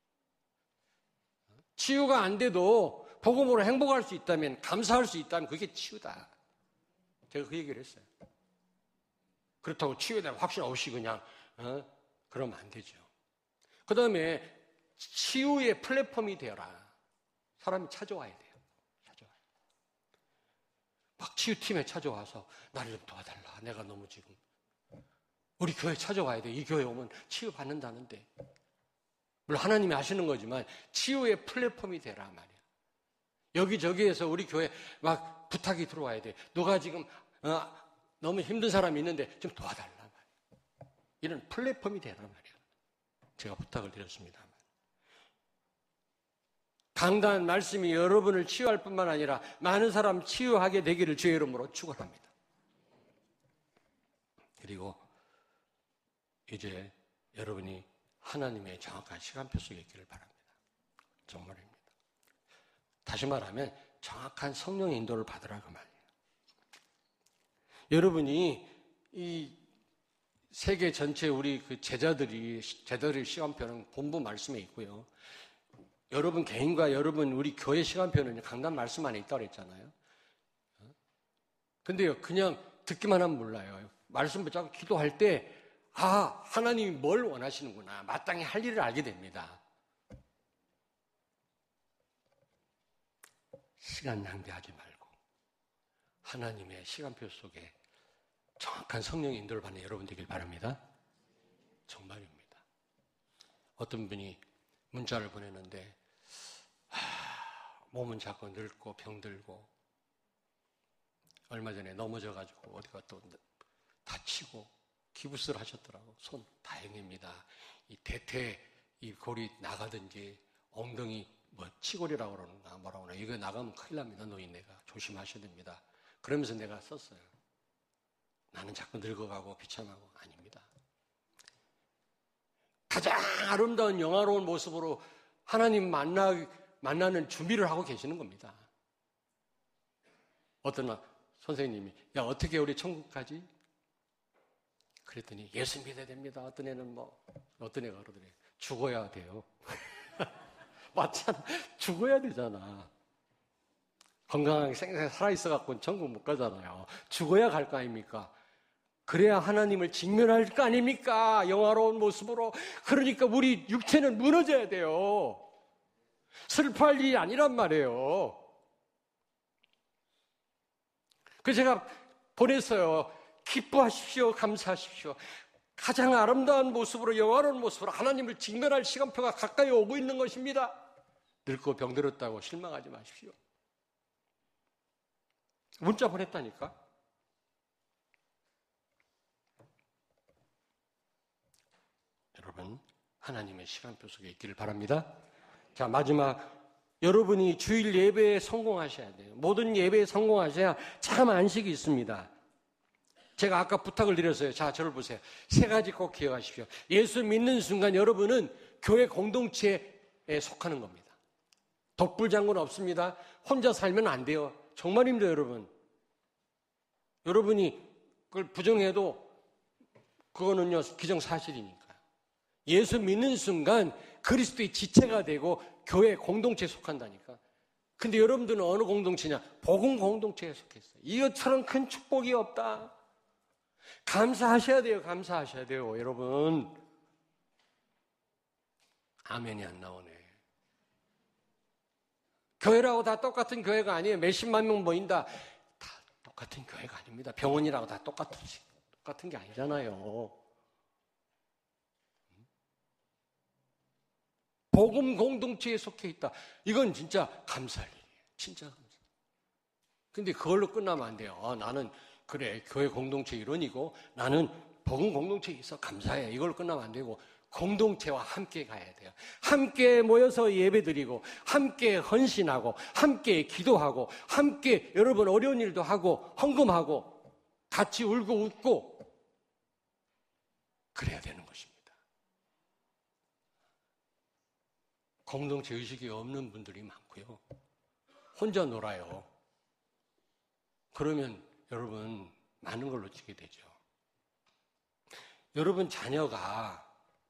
치유가 안 돼도 복음으로 행복할 수 있다면, 감사할 수 있다면 그게 치유다. 제가 그 얘기를 했어요. 그렇다고 치유에 대한 확신 없이 그냥 어? 그러면 안 되죠. 그 다음에 치유의 플랫폼이 되어라. 사람이 찾아와야 돼요. 찾아와요. 막 치유팀에 찾아와서 나를 좀 도와달라. 내가 너무 지금 우리 교회 찾아와야 돼. 이 교회 오면 치유받는다는데. 물론 하나님이 하시는 거지만 치유의 플랫폼이 되라 말이야. 여기저기에서 우리 교회 막 부탁이 들어와야 돼. 누가 지금 어, 너무 힘든 사람이 있는데 좀 도와달라 말이야. 이런 플랫폼이 되라 말이야. 제가 부탁을 드렸습니다. 강단 말씀이 여러분을 치유할 뿐만 아니라 많은 사람 치유하게 되기를 주의 이름으로 축원합니다. 그리고 이제 여러분이 하나님의 정확한 시간표 속에 있기를 바랍니다. 정말입니다. 다시 말하면 정확한 성령의 인도를 받으라고 말이에요. 여러분이 이 세계 전체 우리 그 제자들이 제자들의 시간표는 본부 말씀에 있고요. 여러분 개인과 여러분 우리 교회 시간표는 강단 말씀 안에 있다고 그랬잖아요. 근데요, 그냥 듣기만 하면 몰라요. 말씀 붙잡고 기도할 때 아, 하나님이 뭘 원하시는구나. 마땅히 할 일을 알게 됩니다. 시간 낭비하지 말고 하나님의 시간표 속에 정확한 성령의 인도를 받는 여러분 되길 바랍니다. 정말입니다. 어떤 분이 문자를 보내는데 하, 몸은 자꾸 늙고 병들고 얼마 전에 넘어져가지고 어디가 또 다치고 기부스를 하셨더라고. 손 다행입니다. 이 대퇴 이 골이 나가든지 엉덩이 뭐 치골이라고 그러는가 뭐라고 그러나 이거 나가면 큰일 납니다. 노인네가 조심하셔야 됩니다. 그러면서 내가 썼어요. 나는 자꾸 늙어가고 비참하고 아닙니다. 가장 아름다운 영화로운 모습으로 하나님 만나, 만나는 준비를 하고 계시는 겁니다. 어떤 선생님이 야 어떻게 우리 천국 가지? 그랬더니 예수 믿어야 됩니다. 어떤 애는 뭐 어떤 애가 그러더래요. 죽어야 돼요. 맞잖아. 죽어야 되잖아. 건강하게 생생하게 살아있어갖고 천국 못 가잖아요. 죽어야 갈 거 아닙니까? 그래야 하나님을 직면할 거 아닙니까? 영화로운 모습으로. 그러니까 우리 육체는 무너져야 돼요. 슬퍼할 일이 아니란 말이에요. 그래서 제가 보냈어요. 기뻐하십시오. 감사하십시오. 가장 아름다운 모습으로, 영화로운 모습으로 하나님을 직면할 시간표가 가까이 오고 있는 것입니다. 늙고 병들었다고 실망하지 마십시오. 문자 보냈다니까. 여러분, 하나님의 시간표 속에 있기를 바랍니다. 자, 마지막, 여러분이 주일 예배에 성공하셔야 돼요. 모든 예배에 성공하셔야 참 안식이 있습니다. 제가 아까 부탁을 드렸어요. 자, 저를 보세요. 세 가지 꼭 기억하십시오. 예수 믿는 순간 여러분은 교회 공동체에 속하는 겁니다. 독불장군 없습니다. 혼자 살면 안 돼요. 정말입니다, 여러분. 여러분이 그걸 부정해도 그거는요, 기정사실이니까. 예수 믿는 순간 그리스도의 지체가 되고 교회 공동체에 속한다니까. 근데 여러분들은 어느 공동체냐? 복음 공동체에 속했어요. 이것처럼 큰 축복이 없다. 감사하셔야 돼요. 감사하셔야 돼요. 여러분. 아멘이 안 나오네. 교회라고 다 똑같은 교회가 아니에요. 몇십만 명 모인다. 다 똑같은 교회가 아닙니다. 병원이라고 다 똑같은, 똑같은 게 아니잖아요. 복음 공동체에 속해 있다. 이건 진짜 감사할 일이에요. 진짜 감사. 근데 그걸로 끝나면 안 돼요. 아, 나는 그래 교회 공동체 일원이고 나는 복음 공동체에 있어 감사해. 이걸로 끝나면 안 되고 공동체와 함께 가야 돼요. 함께 모여서 예배드리고 함께 헌신하고 함께 기도하고 함께 여러분 어려운 일도 하고 헌금하고 같이 울고 웃고 그래야 되는 것입니다. 공동체 의식이 없는 분들이 많고요. 혼자 놀아요. 그러면 여러분 많은 걸 놓치게 되죠. 여러분 자녀가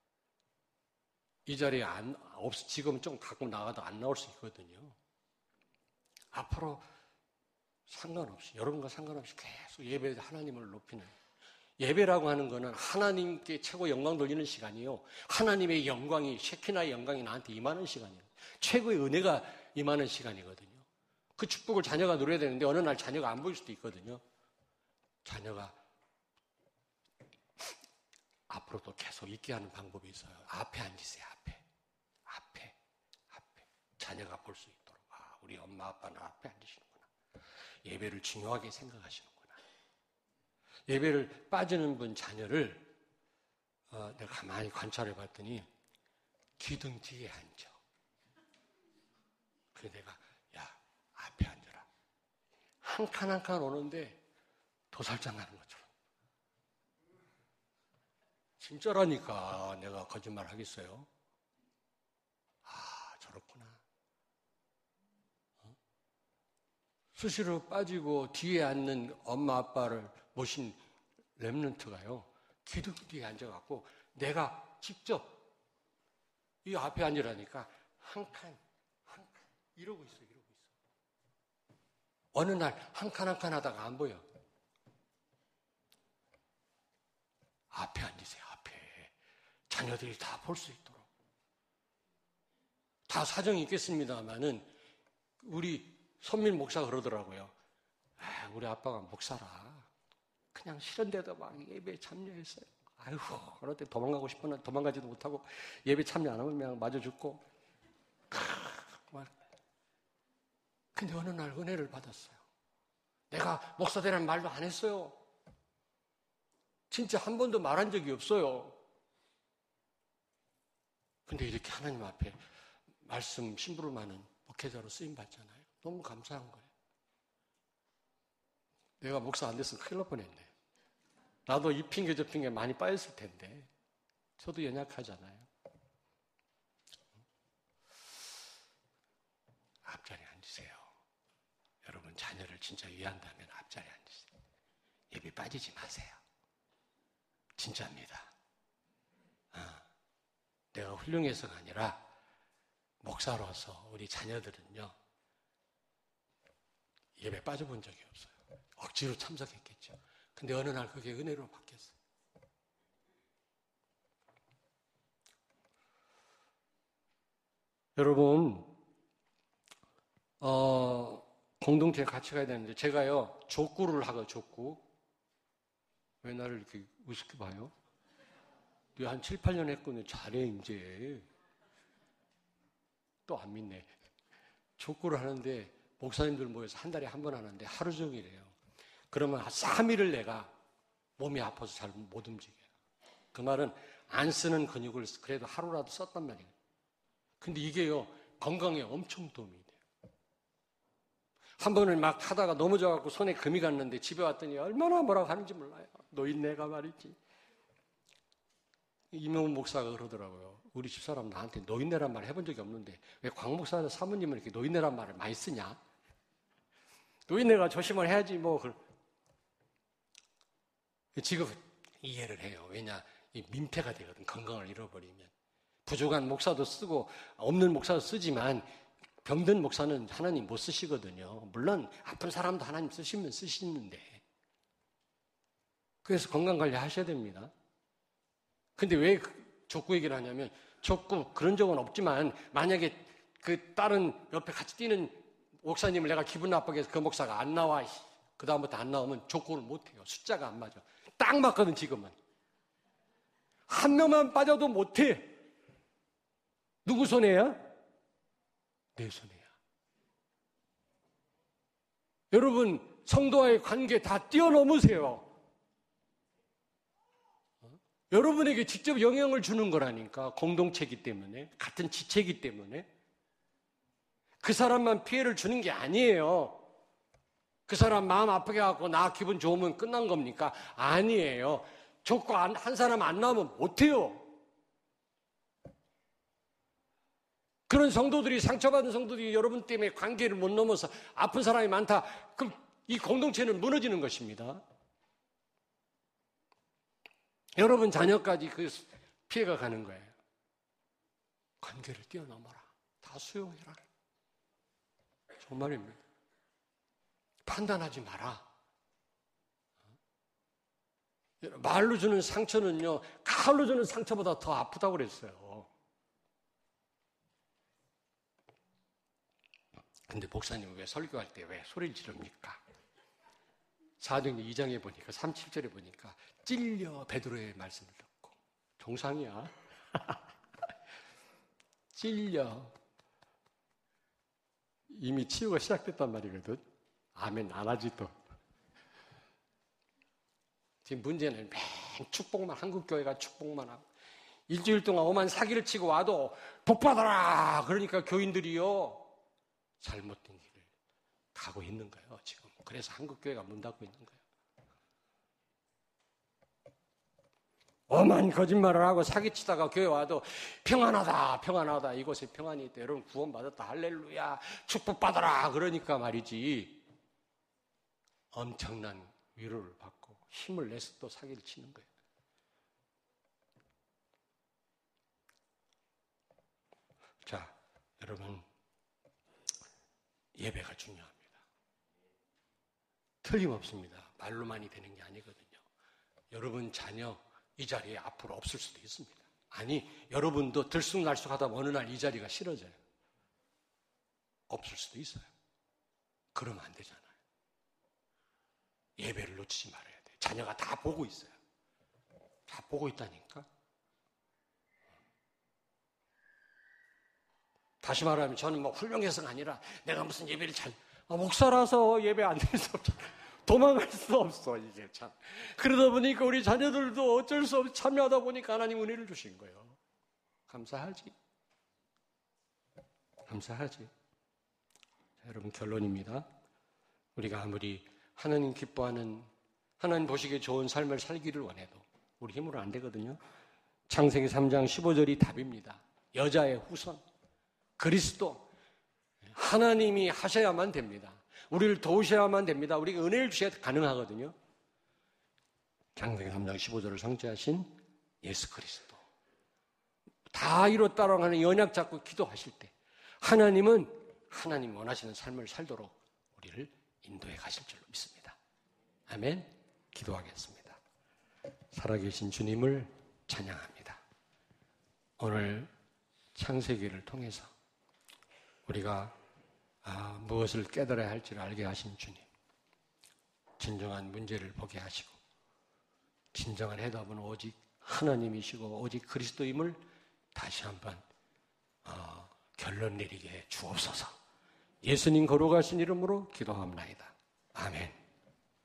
이 자리에 안, 없, 지금 좀 가끔 나가도 안 나올 수 있거든요. 앞으로 상관없이, 여러분과 상관없이 계속 예배 하나님을 높이는, 예배라고 하는 거는 하나님께 최고 영광 돌리는 시간이요. 하나님의 영광이, 셰키나의 영광이 나한테 임하는 시간이에요. 최고의 은혜가 임하는 시간이거든요. 그 축복을 자녀가 누려야 되는데 어느 날 자녀가 안 보일 수도 있거든요. 자녀가 앞으로도 계속 있게 하는 방법이 있어요. 앞에 앉으세요. 앞에. 앞에. 앞에. 자녀가 볼 수 있도록. 아, 우리 엄마 아빠는 앞에 앉으시는구나. 예배를 중요하게 생각하시는구나. 예배를 빠지는 분 자녀를 어, 내가 가만히 관찰해 봤더니 기둥 뒤에 앉아. 그래서 내가 야 앞에 앉아라. 한 칸 한 칸 오는데 도살장 가는 것처럼. 진짜라니까 내가 거짓말 하겠어요? 아 저렇구나. 어? 수시로 빠지고 뒤에 앉는 엄마 아빠를 모신 렘넌트가요. 기둥 뒤에 앉아갖고 내가 직접 이 앞에 앉으라니까 한 칸, 한 칸 이러고 있어, 이러고 있어. 어느 날 한 칸 한 칸 하다가 안 보여. 앞에 앉으세요, 앞에. 자녀들이 다 볼 수 있도록. 다 사정이 있겠습니다만은 우리 선민 목사가 그러더라고요. 아, 우리 아빠가 목사라. 그냥 싫은데도 막 예배에 참여했어요. 아이고, 어느 때 도망가고 싶었는데 도망가지도 못하고 예배 참여 안 하면 그냥 맞아 죽고. 근데 어느 날 은혜를 받았어요. 내가 목사 되라는 말도 안 했어요. 진짜 한 번도 말한 적이 없어요. 근데 이렇게 하나님 앞에 말씀 심부름 하는 목회자로 쓰임 받잖아요. 너무 감사한 거예요. 내가 목사 안 됐으면 큰일 날 뻔했네. 나도 이 핑계 저 핑계 많이 빠졌을 텐데 저도 연약하잖아요. 앞자리에 앉으세요. 여러분 자녀를 진짜 위한다면 앞자리에 앉으세요. 예배 빠지지 마세요. 진짜입니다. 아, 내가 훌륭해서가 아니라 목사로서 우리 자녀들은요 예배 빠져본 적이 없어요. 억지로 참석했겠죠. 근데 어느 날 그게 은혜로 바뀌었어요. 여러분 어, 공동체에 같이 가야 되는데 제가요 족구를 하고 족구 왜 나를 이렇게 우습게 봐요? 내가 한 칠, 팔 년 했거든요. 잘해 이제. 또 안 믿네. 족구를 하는데 목사님들 모여서 한 달에 한 번 하는데 하루 종일 해요. 그러면 한 삼 일을 내가 몸이 아파서 잘 못 움직여요. 그 말은 안 쓰는 근육을 그래도 하루라도 썼단 말이에요. 근데 이게요 건강에 엄청 도움이 돼요. 한 번은 막 하다가 넘어져갖고 손에 금이 갔는데 집에 왔더니 얼마나 뭐라고 하는지 몰라요. 노인네가 말이지. 이명훈 목사가 그러더라고요. 우리 집사람 나한테 노인네란 말 해본 적이 없는데 왜 광 목사 사모님은 이렇게 노인네란 말을 많이 쓰냐? 노인네가 조심을 해야지 뭐. 지금 이해를 해요. 왜냐? 이 민폐가 되거든. 건강을 잃어버리면. 부족한 목사도 쓰고 없는 목사도 쓰지만 병든 목사는 하나님 못 쓰시거든요. 물론 아픈 사람도 하나님 쓰시면 쓰시는데. 그래서 건강관리 하셔야 됩니다. 근데 왜 족구 얘기를 하냐면 족구 그런 적은 없지만 만약에 그 다른 옆에 같이 뛰는 목사님을 내가 기분 나쁘게 해서 그 목사가 안 나와. 그 다음부터 안 나오면 족구를 못해요. 숫자가 안 맞아. 딱 맞거든 지금은. 한 명만 빠져도 못해. 누구 손해야? 내 손해야. 여러분 성도와의 관계 다 뛰어넘으세요. 여러분에게 직접 영향을 주는 거라니까. 공동체이기 때문에, 같은 지체이기 때문에. 그 사람만 피해를 주는 게 아니에요. 그 사람 마음 아프게 하고 나 기분 좋으면 끝난 겁니까? 아니에요. 좋고 한 사람 안 나오면 못해요. 그런 성도들이, 상처받은 성도들이 여러분 때문에 관계를 못 넘어서 아픈 사람이 많다. 그럼 이 공동체는 무너지는 것입니다. 여러분 자녀까지 그 피해가 가는 거예요. 관계를 뛰어넘어라. 다 수용해라. 정말입니다. 판단하지 마라. 말로 주는 상처는요, 칼로 주는 상처보다 더 아프다고 그랬어요. 근데 목사님은 왜 설교할 때 왜 소리를 지릅니까? 사도행전 이 장에 보니까, 삼십칠 절에 보니까 찔려 베드로의 말씀을 듣고. 정상이야. 찔려. 이미 치유가 시작됐단 말이거든. 아멘 안 하지 또. 지금 문제는 맨 축복만, 한국교회가 축복만 하고 일주일 동안 오만 사기를 치고 와도 복받아라 그러니까 교인들이요 잘못된 길을 가고 있는 거예요 지금. 그래서 한국교회가 문 닫고 있는 거예요. 오만 거짓말을 하고 사기치다가 교회 와도 평안하다 평안하다 이곳에 평안이 있다. 여러분 구원받았다 할렐루야 축복받아라 그러니까 말이지 엄청난 위로를 받고 힘을 내서 또 사기를 치는 거예요. 자, 여러분 예배가 중요합니다. 틀림없습니다. 말로만이 되는 게 아니거든요. 여러분 자녀 이 자리에 앞으로 없을 수도 있습니다. 아니, 여러분도 들쑥날쑥하다 어느 날 이 자리가 싫어져요. 없을 수도 있어요. 그러면 안 되잖아요. 예배를 놓치지 말아야 돼요. 자녀가 다 보고 있어요. 다 보고 있다니까. 다시 말하면 저는 뭐 훌륭해서가 아니라 내가 무슨 예배를 잘, 아, 목사라서 예배 안 될 수 없잖아. 도망갈 수 없어, 이게 참. 그러다 보니까 우리 자녀들도 어쩔 수 없이 참여하다 보니까 하나님 은혜를 주신 거예요. 감사하지. 감사하지. 자, 여러분 결론입니다. 우리가 아무리 하나님 기뻐하는, 하나님 보시기에 좋은 삶을 살기를 원해도 우리 힘으로 안 되거든요. 창세기 삼 장 십오 절이 답입니다. 여자의 후손, 그리스도, 하나님이 하셔야만 됩니다. 우리를 도우셔야만 됩니다. 우리가 은혜를 주셔야 가능하거든요. 창세기 삼 장 십오 절을 성취하신 예수 그리스도. 다 이뤘다라고 하는 연약 잡고 기도하실 때 하나님은 하나님 원하시는 삶을 살도록 우리를 인도해 가실 줄로 믿습니다. 아멘. 기도하겠습니다. 살아계신 주님을 찬양합니다. 오늘 창세기를 통해서 우리가 아, 무엇을 깨달아야 할지를 알게 하신 주님, 진정한 문제를 보게 하시고 진정한 해답은 오직 하나님이시고 오직 그리스도임을 다시 한번 어, 결론 내리게 해 주옵소서. 예수님 거룩하신 이름으로 기도합나이다. 아멘.